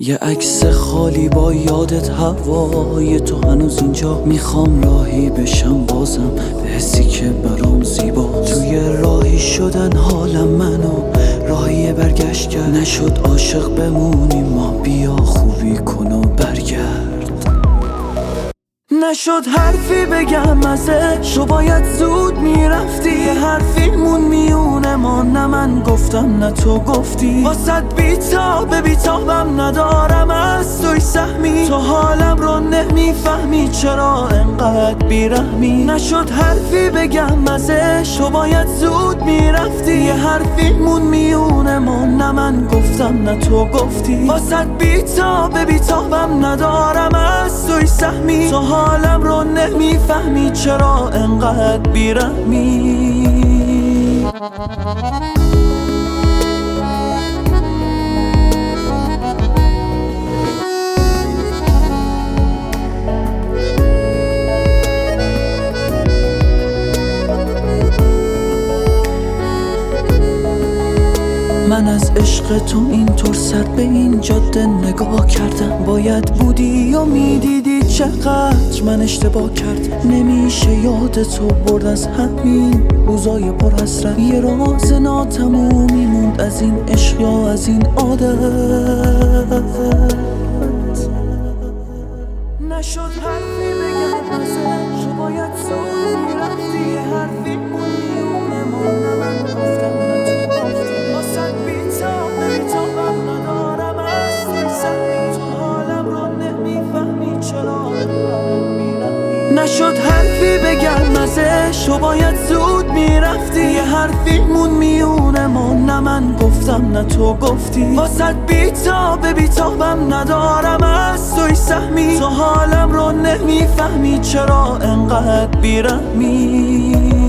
یه عکس خالی با یادت هوای تو هنوز اینجا. میخوام راهی بشم بازم به حسی که برام زیباست. توی راهی شدن حالم منو راهی برگشت کرد. نشد عاشق بمونیم ما، بیا خوبی کن و برگرد. نشد حرفی بگم ازش، تو باید زود میرفتی. یه حرفی مون میونه ما، نه من گفتم نه تو گفتی. واسد بیتابم ندارم از توی سهمی. تو حالم رو نمیفهمی چرا انقدر بیرحمی. نشد حرفی بگم ازش، تو باید زود میرفتی. یه حرفی مون میونه ما، نه من گفتم نه تو گفتی. واسد بیتابم ندارم از توی سهمی. تو حالم رو نمیفهمی چرا انقدر بیرحمی. من از عشق تو اینطور سر به این جاده نگاه کردم. باید بودی و میدیدی چقدر من اشتباه کردم. نمیشه یاد تو برد از همین روزای پر حسرت. یه راز ناتمومی موند از این عشق یا از این عادت. نشد حرفی بگم ازش، تو باید زود میرفتی. یه حرفی مون میونه ما، نه من گفتم نه تو گفتی. واسد بیتابم ندارم از توی سهمی. تو حالم رو نمیفهمی چرا میرم. نشد حرفی بگم ازش، تو باید زود میرفتی. یه حرفی مون میونه ما، نه من گفتم نه تو گفتی. واسد بیتابم ندارم از توی سهمی. تو حالم رو نمیفهمی چرا انقدر بیرحمی.